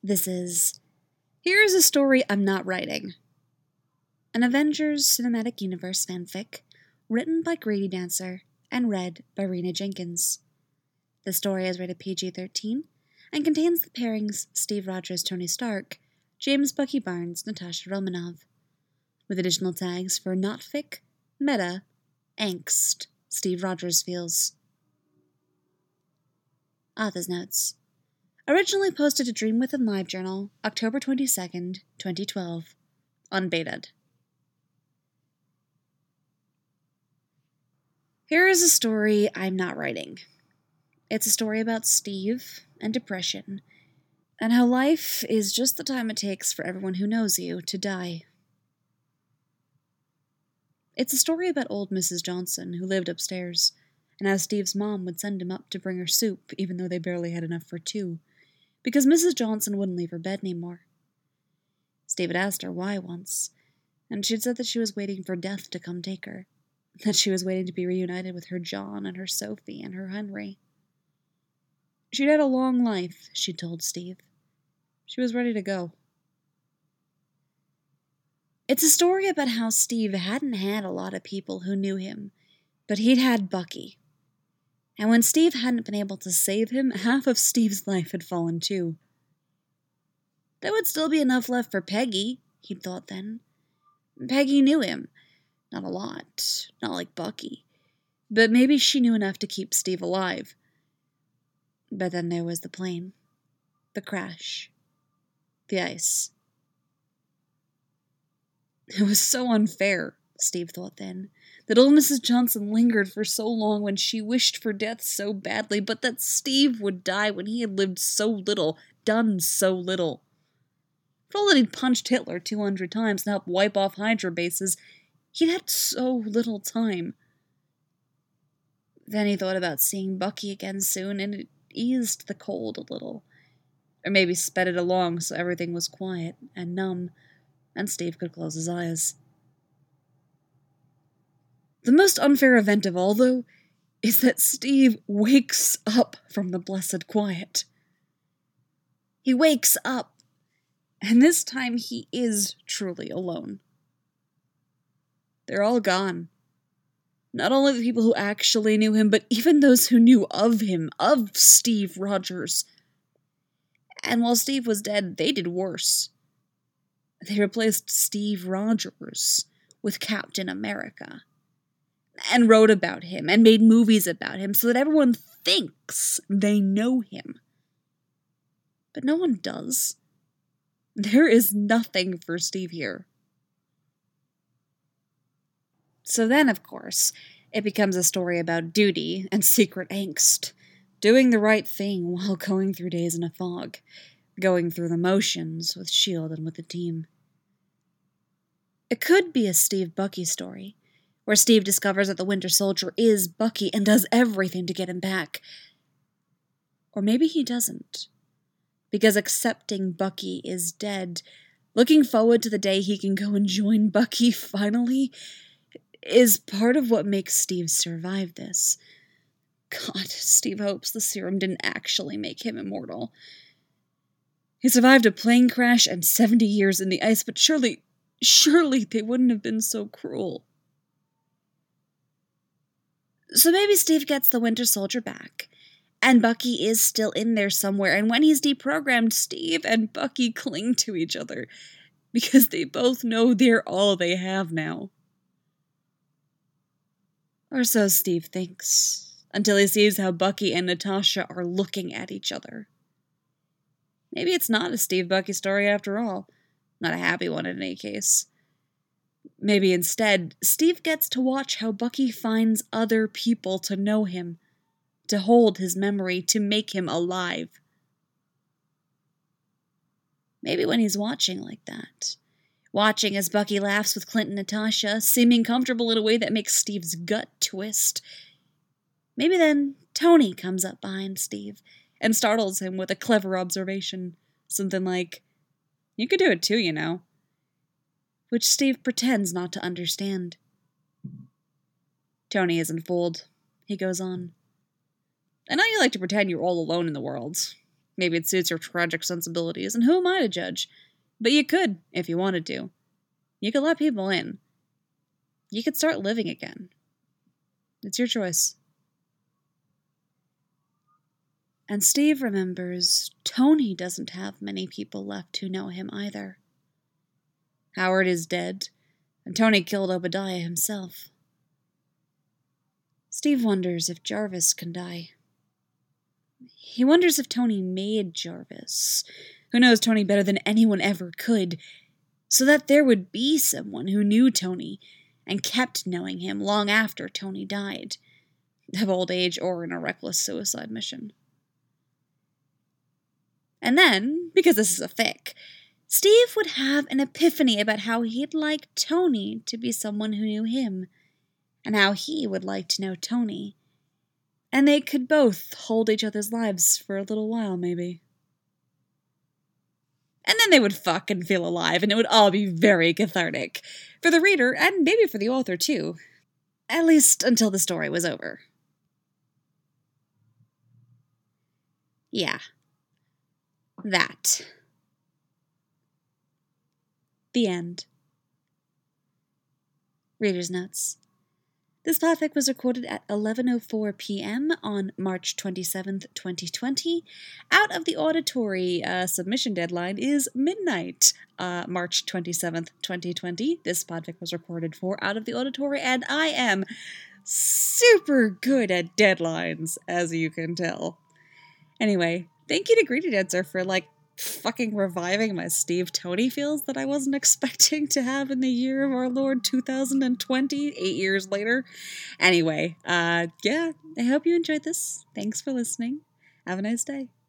This is Here's a Story I'm Not Writing, an Avengers Cinematic Universe fanfic written by Grady Dancer and read by Rena Jenkins. The story is rated PG-13 and contains the pairings Steve Rogers, Tony Stark, James Bucky Barnes, Natasha Romanoff, with additional tags for notfic, meta, angst, Steve Rogers feels. Author's notes. Originally posted to Dream Within LiveJournal, October 22nd, 2012. Unbaited. Here is a story I'm not writing. It's a story about Steve and depression, and how life is just the time it takes for everyone who knows you to die. It's a story about old Mrs. Johnson, who lived upstairs, and how Steve's mom would send him up to bring her soup even though they barely had enough for two, because Mrs. Johnson wouldn't leave her bed anymore. Steve had asked her why once, and she'd said that she was waiting for death to come take her, that she was waiting to be reunited with her John and her Sophie and her Henry. She'd had a long life, she'd told Steve. She was ready to go. It's a story about how Steve hadn't had a lot of people who knew him, but he'd had Bucky. And when Steve hadn't been able to save him, half of Steve's life had fallen too. There would still be enough left for Peggy, he'd thought then. Peggy knew him. Not a lot, not like Bucky. But maybe she knew enough to keep Steve alive. But then there was the plane. The crash. The ice. It was so unfair, Steve thought then, that old Mrs. Johnson lingered for so long when she wished for death so badly, but that Steve would die when he had lived so little, done so little. For all that he'd punched Hitler 200 times and helped wipe off Hydra bases, he'd had so little time. Then he thought about seeing Bucky again soon, and it eased the cold a little. Or maybe sped it along so everything was quiet and numb, and Steve could close his eyes. The most unfair event of all, though, is that Steve wakes up from the blessed quiet. He wakes up, and this time he is truly alone. They're all gone. Not only the people who actually knew him, but even those who knew of him, of Steve Rogers. And while Steve was dead, they did worse. They replaced Steve Rogers with Captain America, and wrote about him, and made movies about him, so that everyone thinks they know him. But no one does. There is nothing for Steve here. So then, of course, it becomes a story about duty and secret angst, doing the right thing while going through days in a fog, going through the motions with S.H.I.E.L.D. and with the team. It could be a Steve Bucky story, where Steve discovers that the Winter Soldier is Bucky and does everything to get him back. Or maybe he doesn't, because accepting Bucky is dead, looking forward to the day he can go and join Bucky finally, is part of what makes Steve survive this. God, Steve hopes the serum didn't actually make him immortal. He survived a plane crash and 70 years in the ice, but surely they wouldn't have been so cruel. So maybe Steve gets the Winter Soldier back, and Bucky is still in there somewhere, and when he's deprogrammed, Steve and Bucky cling to each other, because they both know they're all they have now. Or so Steve thinks, until he sees how Bucky and Natasha are looking at each other. Maybe it's not a Steve Bucky story after all. Not a happy one in any case. Maybe instead, Steve gets to watch how Bucky finds other people to know him, to hold his memory, to make him alive. Maybe when he's watching like that, watching as Bucky laughs with Clint and Natasha, seeming comfortable in a way that makes Steve's gut twist, maybe then Tony comes up behind Steve and startles him with a clever observation, something like, "You could do it too, you know," which Steve pretends not to understand. Tony isn't fooled. He goes on, "I know you like to pretend you're all alone in the world, Maybe it suits your tragic sensibilities, and who am I to judge? But you could, if you wanted to. You could let people in. You could start living again. It's your choice. And Steve remembers Tony doesn't have many people left who know him either. Howard is dead, and Tony killed Obadiah himself. Steve wonders if Jarvis can die. He wonders if Tony made Jarvis, who knows Tony better than anyone ever could, so that there would be someone who knew Tony and kept knowing him long after Tony died, of old age or in a reckless suicide mission. And then, because this is a fic, Steve would have an epiphany about how he'd like Tony to be someone who knew him, and how he would like to know Tony. And they could both hold each other's lives for a little while, maybe. And then they would fuck and feel alive, and it would all be very cathartic. For the reader, and maybe for the author too. At least until the story was over. Yeah. That. The end. Reader's notes. This podfic was recorded at 11:04 p.m. on March 27th, 2020. Out of the auditory submission deadline is midnight, March 27th, 2020. This podfic was recorded for Out of the Auditory, and I am super good at deadlines, as you can tell. Anyway, thank you to Greedy Dancer for, fucking reviving my Steve Tony feels that I wasn't expecting to have in the year of our Lord 2020, 8 years later. Anyway, yeah, I hope you enjoyed this. Thanks for listening. Have a nice day.